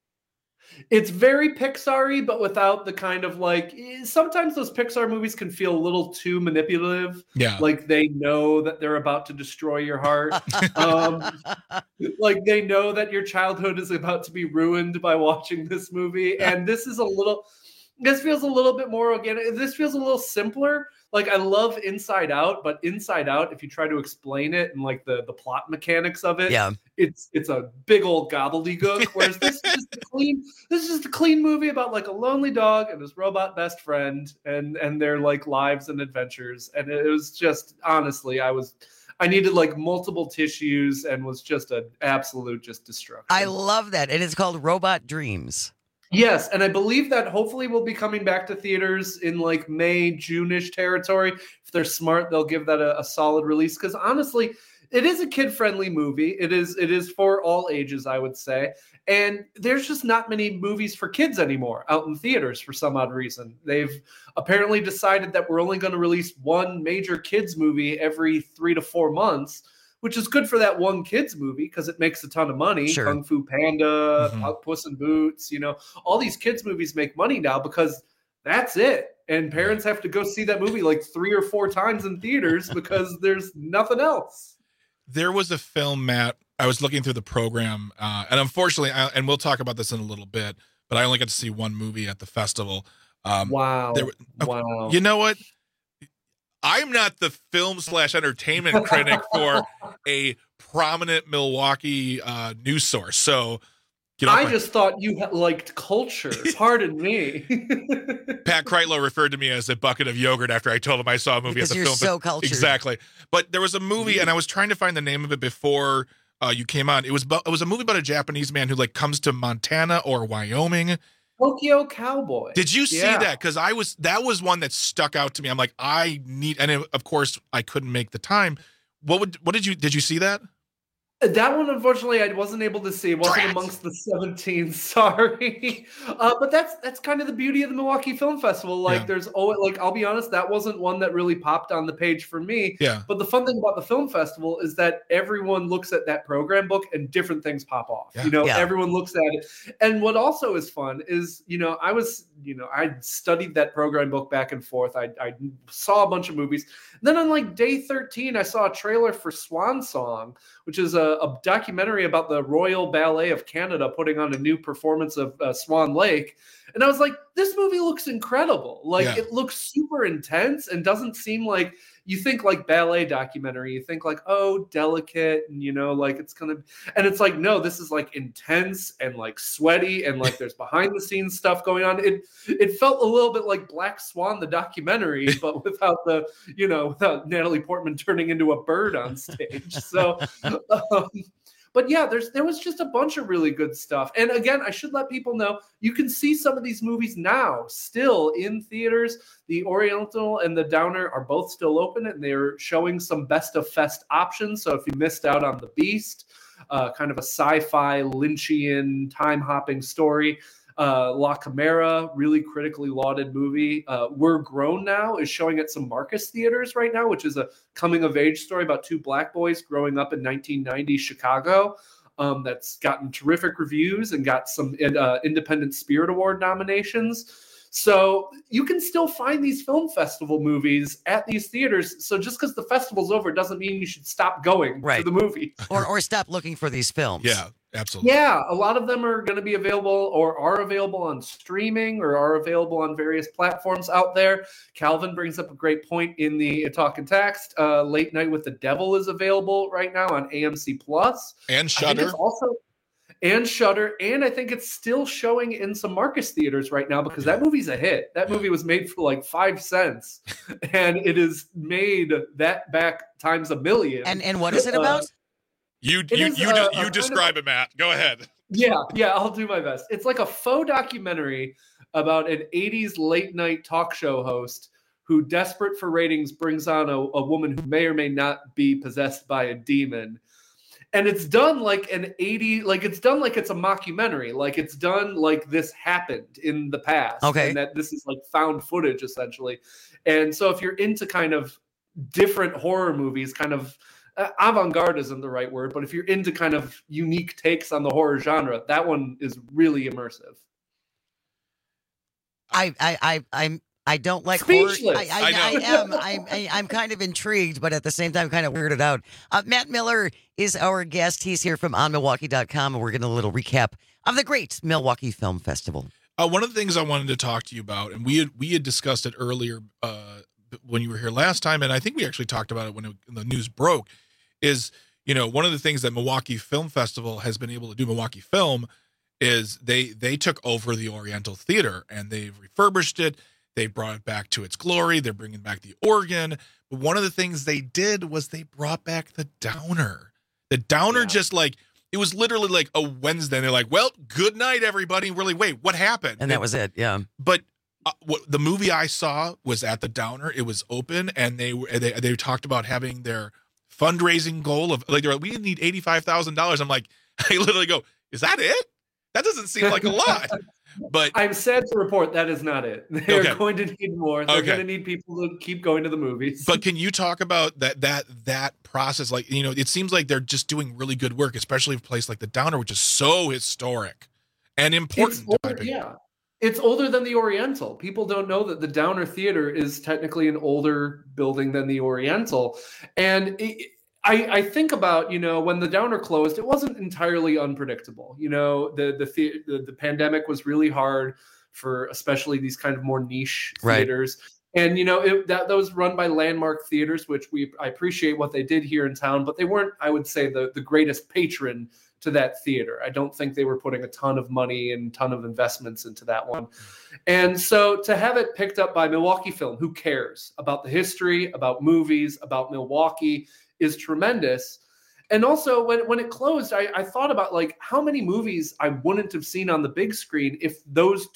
It's very Pixar-y, but without the kind of sometimes those Pixar movies can feel a little too manipulative. Yeah. Like they know that they're about to destroy your heart. Like they know that your childhood is about to be ruined by watching this movie. And this feels a little bit more organic. This feels a little simpler. Like I love Inside Out, but Inside Out, if you try to explain it and like the plot mechanics of it, it's a big old gobbledygook. Whereas this is just a clean movie about like a lonely dog and his robot best friend and their like lives and adventures. And it was just honestly, I needed like multiple tissues and was just an absolute just destruction. I love that. And it's called Robot Dreams. Yes, and I believe that hopefully we'll be coming back to theaters in like May, June-ish territory. If they're smart, they'll give that a solid release. Because honestly, it is a kid-friendly movie. It is for all ages, I would say. And there's just not many movies for kids anymore out in theaters for some odd reason. They've apparently decided that we're only going to release one major kids movie every 3 to 4 months, which is good for that one kids movie because it makes a ton of money. Sure. Kung Fu Panda, Puss in Boots, all these kids movies make money now because that's it. And parents have to go see that movie like 3 or 4 times in theaters because there's nothing else. There was a film, Matt, I was looking through the program, and unfortunately, and we'll talk about this in a little bit, but I only got to see one movie at the festival. Wow. Wow. You know what? I'm not the film/entertainment critic for a prominent Milwaukee news source. So, I just thought you liked culture. Pardon me. Pat Kreitlow referred to me as a bucket of yogurt after I told him I saw a movie because at the you're film. So cultured. Exactly. But there was a movie, and I was trying to find the name of it before you came on. It was a movie about a Japanese man who like comes to Montana or Wyoming. Tokyo Cowboy. Did you see that? Because that was one that stuck out to me. I'm like, of course I couldn't make the time. Did you see that? That one, unfortunately, I wasn't able to see. It wasn't amongst the 17. Sorry, but that's kind of the beauty of the Milwaukee Film Festival. Like, there's always I'll be honest, that wasn't one that really popped on the page for me. Yeah. But the fun thing about the film festival is that everyone looks at that program book and different things pop off. Yeah. Everyone looks at it, and what also is fun is I studied that program book back and forth. I saw a bunch of movies. Then on like day 13, I saw a trailer for Swan Song, which is a documentary about the Royal Ballet of Canada putting on a new performance of Swan Lake. And I was like, this movie looks incredible. Like, it looks super intense and doesn't seem like, you think like ballet documentary, you think like, oh, delicate, and you know, like it's gonna, and it's like, no, this is like intense and like sweaty and like there's behind the scenes stuff going on. It felt a little bit like Black Swan, the documentary, but without the, you know, without Natalie Portman turning into a bird on stage. So, but yeah, there was just a bunch of really good stuff. And again, I should let people know, you can see some of these movies now still in theaters. The Oriental and the Downer are both still open, and they're showing some best of fest options. So if you missed out on The Beast, kind of a sci-fi Lynchian time-hopping story, La Chimera, really critically lauded movie. We're Grown Now is showing at some Marcus theaters right now, which is a coming-of-age story about two black boys growing up in 1990 Chicago. That's gotten terrific reviews and got some Independent Spirit Award nominations. So you can still find these film festival movies at these theaters. So just because the festival's over doesn't mean you should stop going to the movie. Or stop looking for these films. Yeah, absolutely. Yeah, a lot of them are going to be available or are available on streaming or are available on various platforms out there. Calvin brings up a great point in the Talk and Text. Late Night with the Devil is available right now on AMC Plus. And Shudder. And Shudder, and I think it's still showing in some Marcus theaters right now because that movie's a hit. That movie was made for like 5 cents, and it is made that back times a million. And what is it about? You describe it, Matt. Go ahead. Yeah, I'll do my best. It's like a faux documentary about an 80s late night talk show host who, desperate for ratings, brings on a woman who may or may not be possessed by a demon. And it's done like it's done like it's a mockumentary. Like it's done like this happened in the past. Okay. And that this is like found footage essentially. And so if you're into kind of different horror movies, kind of avant-garde isn't the right word, but if you're into kind of unique takes on the horror genre, that one is really immersive. I don't like Speechless. horror. I'm kind of intrigued, but at the same time, kind of weirded out. Matt Miller is our guest. He's here from OnMilwaukee.com, and we're getting a little recap of the great Milwaukee Film Festival. One of the things I wanted to talk to you about, and we had discussed it earlier when you were here last time, and I think we actually talked about it when the news broke, is, you know, one of the things that Milwaukee Film Festival has been able to do, Milwaukee Film, is they took over the Oriental Theater, and they've refurbished it. They brought it back to its glory. They're bringing back the organ. But one of the things they did was they brought back the Downer. The Downer just like, it was literally like a Wednesday. And they're like, well, good night, everybody. And we're like, wait, what happened? And that was it, yeah. But what the movie I saw was at the Downer. It was open, and they talked about having their fundraising goal of, like, they're like, we need $85,000. I'm like, I literally go, is that it? That doesn't seem like a lot. But I'm sad to report that is not it. They're going to need more. They're going to need people to keep going to the movies. But can you talk about that process? Like, you know, it seems like they're just doing really good work, especially a place like the Downer, which is so historic and important. It's older than the Oriental. People don't know that the Downer Theater is technically an older building than the Oriental. And I think about, you know, when the Downer closed, it wasn't entirely unpredictable. You know, the pandemic was really hard for especially these kind of more niche theaters. And, you know, that was run by Landmark Theaters, which I appreciate what they did here in town, but they weren't, I would say, the greatest patron to that theater. I don't think they were putting a ton of money and ton of investments into that one. And so to have it picked up by Milwaukee Film, who cares about the history, about movies, about Milwaukee, is tremendous. And also when it closed, I thought about like how many movies I wouldn't have seen on the big screen if those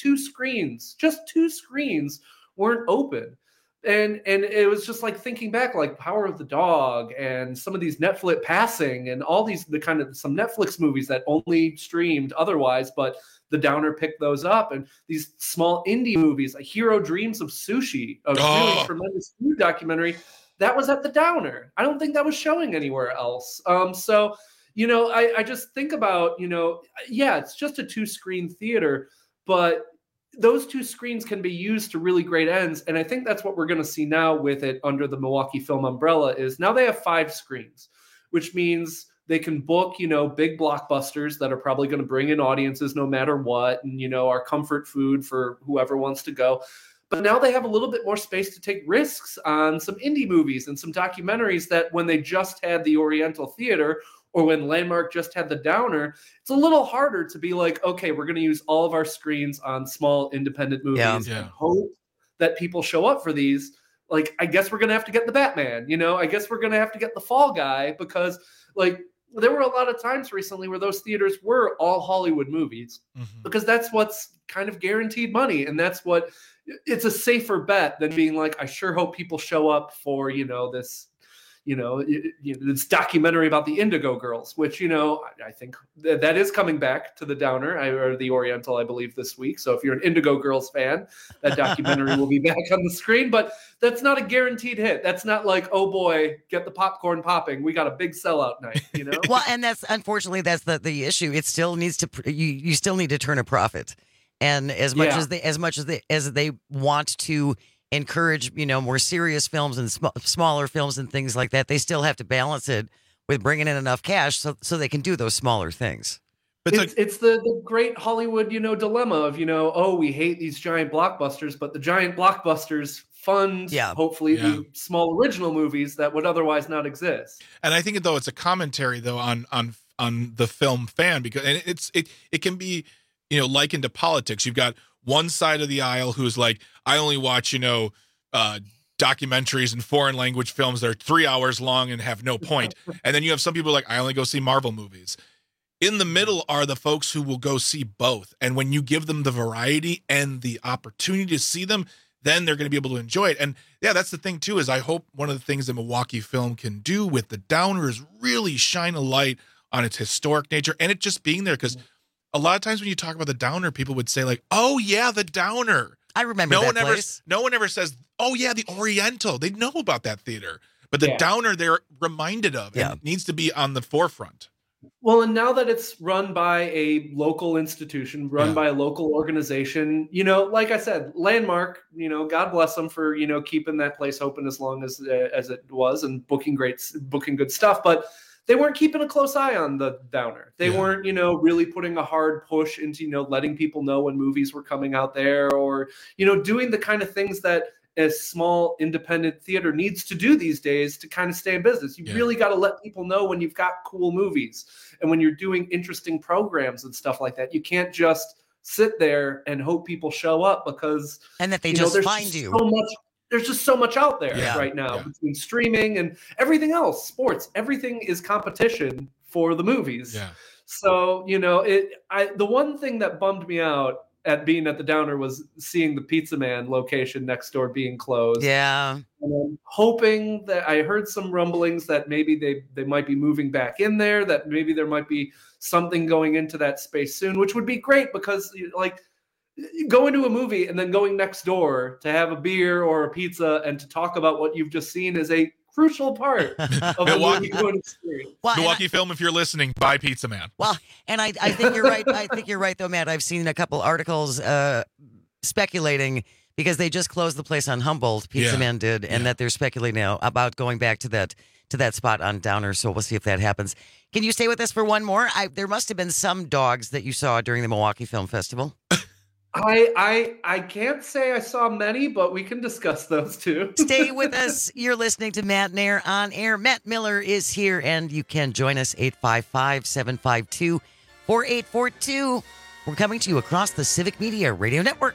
just two screens weren't open. And it was just like thinking back, like Power of the Dog and some of these Netflix Passing and all these some Netflix movies that only streamed otherwise, but the Downer picked those up, and these small indie movies like Hero Dreams of Sushi, a really tremendous food documentary. That was at the Downer. I don't think that was showing anywhere else. So, you know, I just think about, you know, yeah, it's just a 2-screen theater, but those 2 screens can be used to really great ends. And I think that's what we're going to see now with it under the Milwaukee Film umbrella is now they have 5 screens, which means They can book, big blockbusters that are probably going to bring in audiences no matter what, and, our comfort food for whoever wants to go. But now they have a little bit more space to take risks on some indie movies and some documentaries that when they just had the Oriental Theater or when Landmark just had the Downer, it's a little harder to be like, okay, we're going to use all of our screens on small independent movies and hope that people show up for these. Like, I guess we're going to have to get the Batman, I guess we're going to have to get the Fall Guy because, like, there were a lot of times recently where those theaters were all Hollywood movies because that's what's kind of guaranteed money. And that's what it's a safer bet than being like, I sure hope people show up for, this, this documentary about the Indigo Girls, which, I think that is coming back to the Downer or the Oriental, I believe, this week. So if you're an Indigo Girls fan, that documentary will be back on the screen, but that's not a guaranteed hit. That's not like, oh boy, get the popcorn popping. We got a big sellout night, Well, and that's the issue. It still needs to, you still need to turn a profit. And as much as they want to encourage, more serious films and smaller films and things like that, they still have to balance it with bringing in enough cash so they can do those smaller things. But it's the great Hollywood, dilemma of, we hate these giant blockbusters, but the giant blockbusters fund, hopefully, the small original movies that would otherwise not exist. And I think, though, it's a commentary, though, on the film fan, because it can be, likened to politics. You've got one side of the aisle who's like, I only watch, documentaries and foreign language films that are 3 hours long and have no point. And then you have some people like, I only go see Marvel movies. In the middle are the folks who will go see both. And when you give them the variety and the opportunity to see them, then they're going to be able to enjoy it. And yeah, that's the thing too, is I hope one of the things that Milwaukee Film can do with the Downer is really shine a light on its historic nature and it just being there. Because a lot of times when you talk about the Downer, people would say like, oh yeah, the Downer. I remember that place. No one ever says, oh yeah, the Oriental. They know about that theater. But the Downer they're reminded of. And it needs to be on the forefront. Well, and now that it's run by a local institution, run by a local organization, like I said, Landmark, God bless them for, keeping that place open as long as it was and booking good stuff. But they weren't keeping a close eye on the Downer. They weren't, really putting a hard push into, letting people know when movies were coming out there or, doing the kind of things that a small independent theater needs to do these days to kind of stay in business. You really got to let people know when you've got cool movies and when you're doing interesting programs and stuff like that. You can't just sit there and hope people show up because and that they just find you. There's just so much out there right now between streaming and everything else, sports, everything is competition for the movies. Yeah. So, the one thing that bummed me out at being at the Downer was seeing the Pizza Man location next door being closed. Yeah. And I'm hoping that I heard some rumblings that maybe they might be moving back in there, that maybe there might be something going into that space soon, which would be great because like going to a movie and then going next door to have a beer or a pizza and to talk about what you've just seen is a crucial part of Milwaukee experience. Milwaukee Film, if you're listening, buy Pizza Man. Well, and I think you're right. I think you're right, though, Matt. I've seen a couple articles speculating because they just closed the place on Humboldt. Pizza Man did, and that they're speculating now about going back to that spot on Downer. So we'll see if that happens. Can you stay with us for one more? There must have been some dogs that you saw during the Milwaukee Film Festival. I can't say I saw many, but we can discuss those too. Stay with us. You're listening to Matt Nair on Air. Matt Miller is here, and you can join us 855-752-4842. We're coming to you across the Civic Media Radio Network.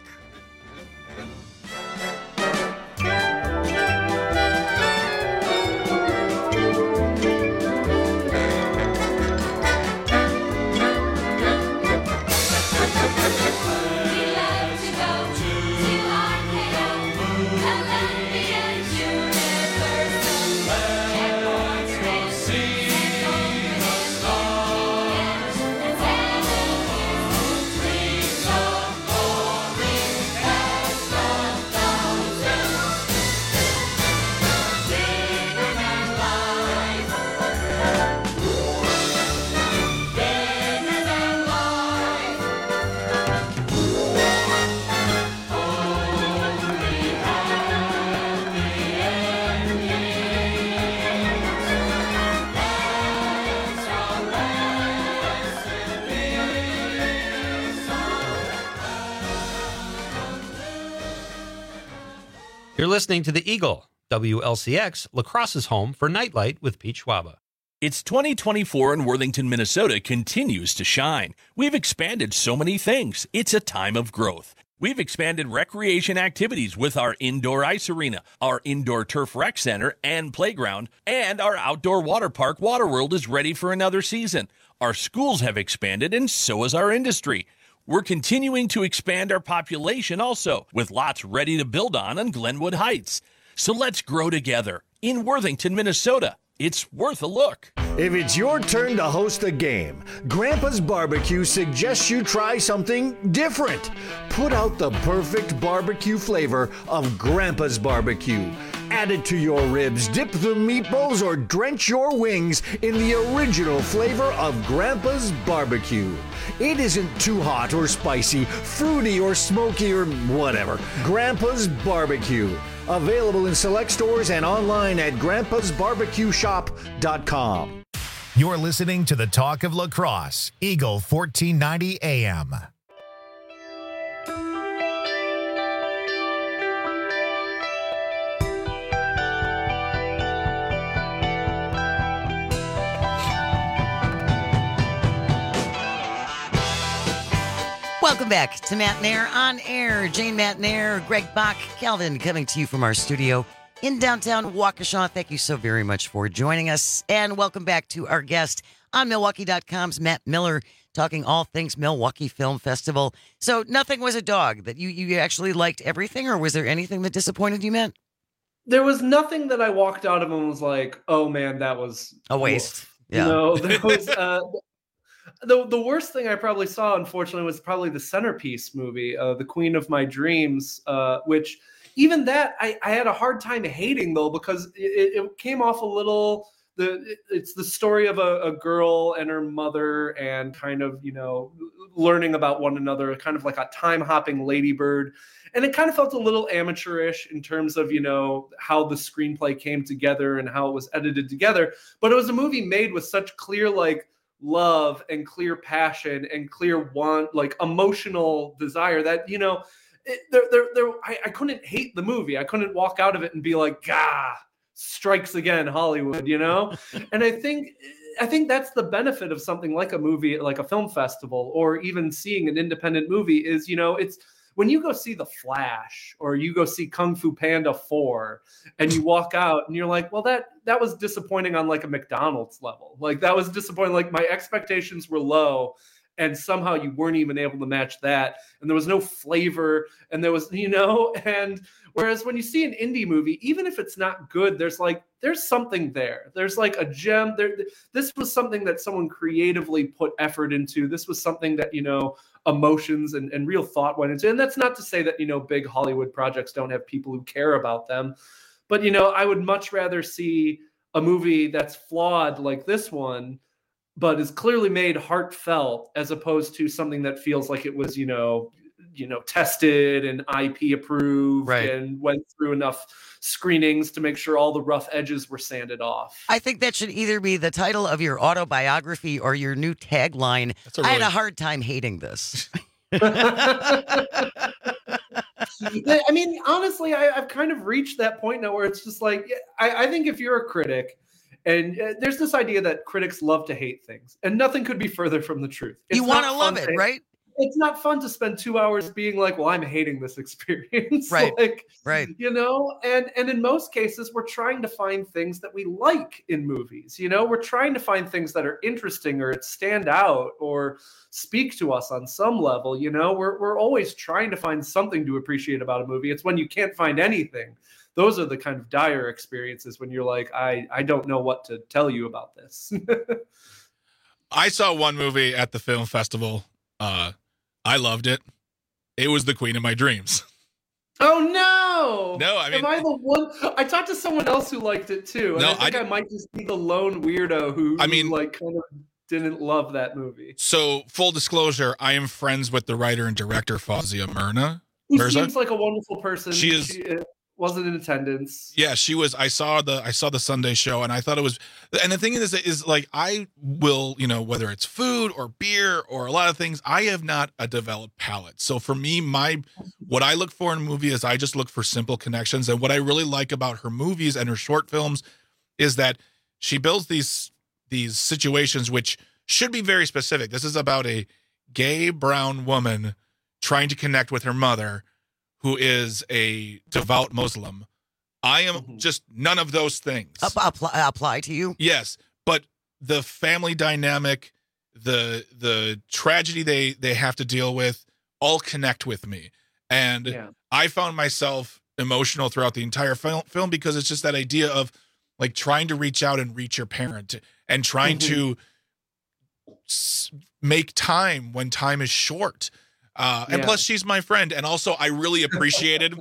listening to The Eagle, WLCX, La Crosse's home for Nightlight with Pete Schwaba. It's 2024 and Worthington, Minnesota continues to shine. We've expanded so many things. It's a time of growth. We've expanded recreation activities with our indoor ice arena, our indoor turf rec center and playground, and our outdoor water park, Waterworld, is ready for another season. Our schools have expanded, and so has our industry. We're continuing to expand our population also, with lots ready to build on Glenwood Heights. So let's grow together in Worthington, Minnesota. It's worth a look. If it's your turn to host a game, Grandpa's Barbecue suggests you try something different. Put out the perfect barbecue flavor of Grandpa's Barbecue. Add it to your ribs, dip the meatballs, or drench your wings in the original flavor of Grandpa's Barbecue. It isn't too hot or spicy, fruity or smoky or whatever. Grandpa's Barbecue. Available in select stores and online at grandpasbarbecueshop.com. You're listening to the Talk of La Crosse, Eagle 1490 AM. Welcome back to Matt Nair on Air. Jane Matt Nair, Greg Bach, Calvin coming to you from our studio in downtown Waukesha. Thank you so very much for joining us. And welcome back to our guest on Milwaukee.com's Matt Miller, talking all things Milwaukee Film Festival. So Nothing Was a Dog, that you actually liked everything, or was there anything that disappointed you, Matt? There was nothing that I walked out of and was like, oh man, that was a waste. Yeah. You know, there was the worst thing I probably saw, unfortunately, was probably the Centerpiece movie, The Queen of My Dreams, which even that I had a hard time hating, though, because it came off a little. It's the story of a girl and her mother and kind of, you know, learning about one another, kind of like a time-hopping ladybird. And it kind of felt a little amateurish in terms of, you know, how the screenplay came together and how it was edited together. But it was a movie made with such clear, like, love and clear passion and clear want, like emotional desire that, you know, I couldn't hate the movie. I couldn't walk out of it and be like, "Gah, strikes again, Hollywood," you know? And I think that's the benefit of something like a movie, like a film festival, or even seeing an independent movie is, you know, it's when you go see The Flash or you go see Kung Fu Panda 4 and you walk out and you're like, well, that was disappointing on like a McDonald's level. Like that was disappointing. Like my expectations were low and somehow you weren't even able to match that. And there was no flavor and there was, you know, and whereas when you see an indie movie, even if it's not good, there's something there. There's like a gem there. This was something that someone creatively put effort into. This was something that, you know, emotions and real thought went into. And that's not to say that, you know, big Hollywood projects don't have people who care about them. But, you know, I would much rather see a movie that's flawed like this one, but is clearly made heartfelt, as opposed to something that feels like it was, you know, tested and IP approved, right, and went through enough screenings to make sure all the rough edges were sanded off. I think that should either be the title of your autobiography or your new tagline. I had a hard time hating this. I mean, honestly, I've kind of reached that point now where it's just like, I think if you're a critic, and there's this idea that critics love to hate things, and nothing could be further from the truth. You want to love it, right? It's not fun to spend 2 hours being like, well, I'm hating this experience. Right. Like, right. You know, and in most cases, we're trying to find things that we like in movies. You know, we're trying to find things that are interesting or stand out or speak to us on some level. You know, we're always trying to find something to appreciate about a movie. It's when you can't find anything. Those are the kind of dire experiences when you're like, I don't know what to tell you about this. I saw one movie at the film festival. I loved it. It was The Queen of My Dreams. Oh, no. No, I mean... Am I the one? I talked to someone else who liked it, too. And I think I might just be the lone weirdo who like, kind of didn't love that movie. So, full disclosure, I am friends with the writer and director, Fawzia Mirza. Who seems like a wonderful person. She is wasn't in attendance. Yeah, she was. I saw the Sunday show, and I thought it was. And the thing is like, I will, whether it's food or beer or a lot of things, I have not a developed palate. So for me, what I look for in a movie is I just look for simple connections. And what I really like about her movies and her short films is that she builds these situations which should be very specific. This is about a gay brown woman trying to connect with her mother, who is a devout Muslim. I am just none of those things. Apply to you? Yes, but the family dynamic, the tragedy they have to deal with, all connect with me. And I found myself emotional throughout the entire film because it's just that idea of like trying to reach out and reach your parent and trying to make time when time is short. And plus she's my friend. And also I really appreciated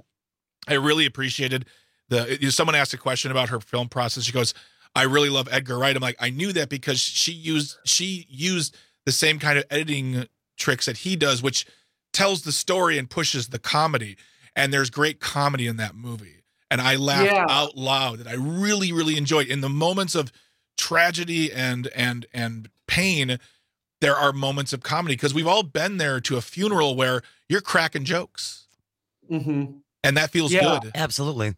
someone asked a question about her film process. She goes, I really love Edgar Wright. I'm like, I knew that because she used the same kind of editing tricks that he does, which tells the story and pushes the comedy. And there's great comedy in that movie. And I laughed out loud, and I really, really enjoyed in the moments of tragedy and pain. There are moments of comedy because we've all been there to a funeral where you're cracking jokes, and that feels good. Absolutely.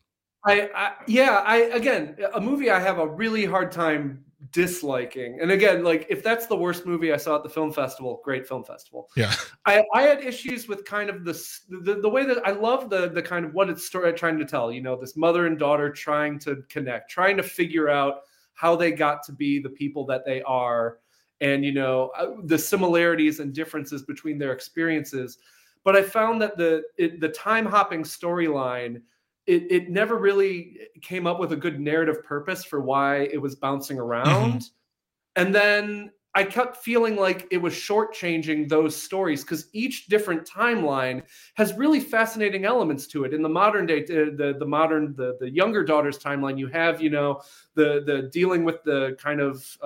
Again, a movie I have a really hard time disliking. And again, like if that's the worst movie I saw at the film festival, great film festival. Yeah. I had issues with kind of the way that I love the kind of what it's trying to tell, this mother and daughter trying to connect, trying to figure out how they got to be the people that they are. And, the similarities and differences between their experiences. But I found that the time hopping storyline, it never really came up with a good narrative purpose for why it was bouncing around. And then I kept feeling like it was shortchanging those stories because each different timeline has really fascinating elements to it. In the modern day, the younger daughter's timeline, you have, the dealing with the kind of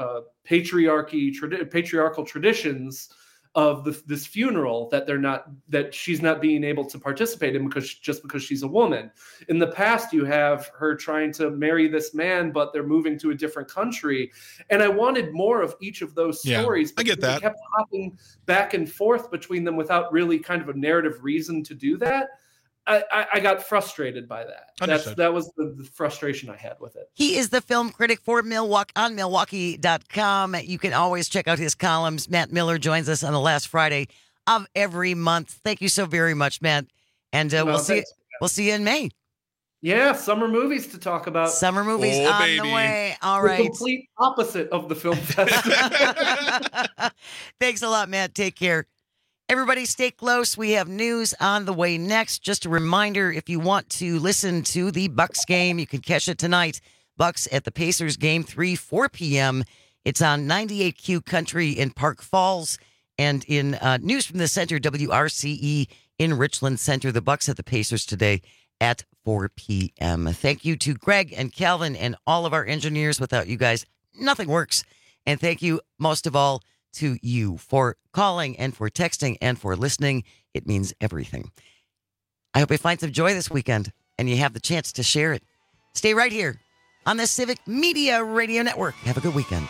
patriarchal traditions of this funeral that she's not being able to participate in because she's a woman. In the past, you have her trying to marry this man, but they're moving to a different country. And I wanted more of each of those stories. I get that. I kept hopping back and forth between them without really kind of a narrative reason to do that. I got frustrated by that. That was the frustration I had with it. He is the film critic for Milwaukee on Milwaukee.com. You can always check out his columns. Matt Miller joins us on the last Friday of every month. Thank you so very much, Matt. And we'll see you in May. Yeah, summer movies to talk about. Summer movies on the way. All right. The complete opposite of the film festival. Thanks a lot, Matt. Take care. Everybody stay close. We have news on the way next. Just a reminder, if you want to listen to the Bucks game, you can catch it tonight. Bucks at the Pacers game 4 p.m. It's on 98Q Country in Park Falls. And in News from the Center, WRCE in Richland Center, the Bucks at the Pacers today at 4 p.m. Thank you to Greg and Calvin and all of our engineers. Without you guys, nothing works. And thank you most of all to you for calling and for texting and for listening. It means everything. I hope you find some joy this weekend and you have the chance to share it. Stay right here on the Civic Media Radio Network. Have a good weekend.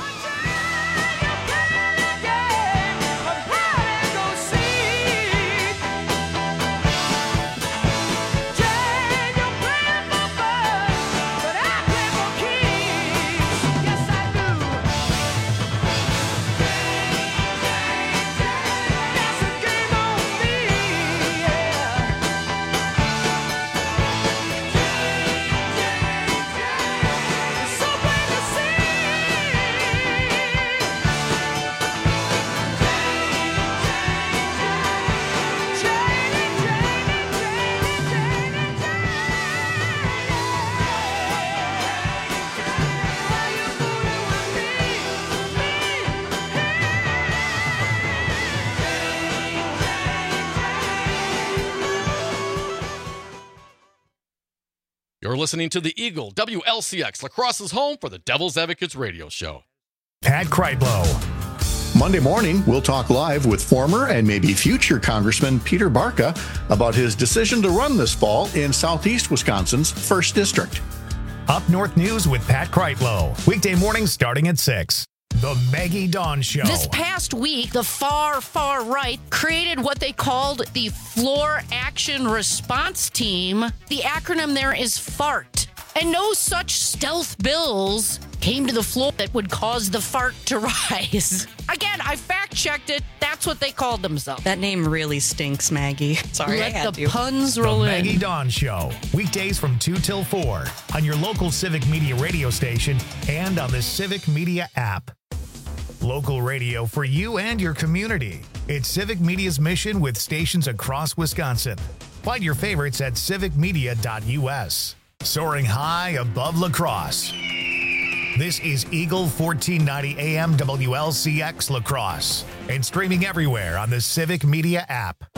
You're listening to The Eagle, WLCX, La Crosse's home for the Devil's Advocates radio show. Pat Kreitlow, Monday morning, we'll talk live with former and maybe future Congressman Peter Barca about his decision to run this fall in southeast Wisconsin's 1st District. Up North News with Pat Kreitlow. Weekday mornings starting at 6. The Maggie Dawn Show. This past week, the far right created what they called the Floor Action Response Team. The acronym there is FART. And no such stealth bills came to the floor that would cause the fart to rise. Again, I fact-checked it. That's what they called themselves. That name really stinks, Maggie. Sorry, Let I had the to. puns roll The in. Maggie Dawn Show. Weekdays from 2 till 4 on your local Civic Media radio station and on the Civic Media app. Local radio for you and your community. It's Civic Media's mission with stations across Wisconsin. Find your favorites at civicmedia.us. Soaring high above La Crosse. This is Eagle 1490 AM WLCX La Crosse and streaming everywhere on the Civic Media app.